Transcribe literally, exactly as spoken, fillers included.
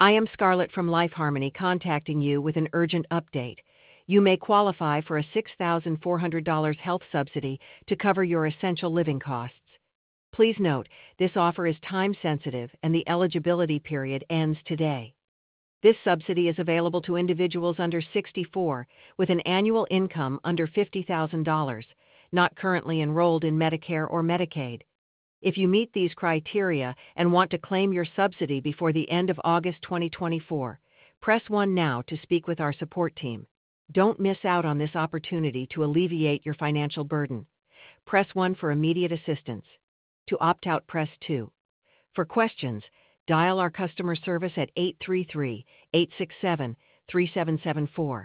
I am Scarlett from Life Harmony contacting you with an urgent update. You may qualify for a six thousand four hundred dollars health subsidy to cover your essential living costs. Please note, this offer is time-sensitive and the eligibility period ends today. This subsidy is available to individuals under sixty-four with an annual income under fifty thousand dollars, not currently enrolled in Medicare or Medicaid. If you meet these criteria and want to claim your subsidy before the end of August twenty twenty-four, press one now to speak with our support team. Don't miss out on this opportunity to alleviate your financial burden. Press one for immediate assistance. To opt out, press two. For questions, dial our customer service at eight three three, eight six seven, three seven seven four.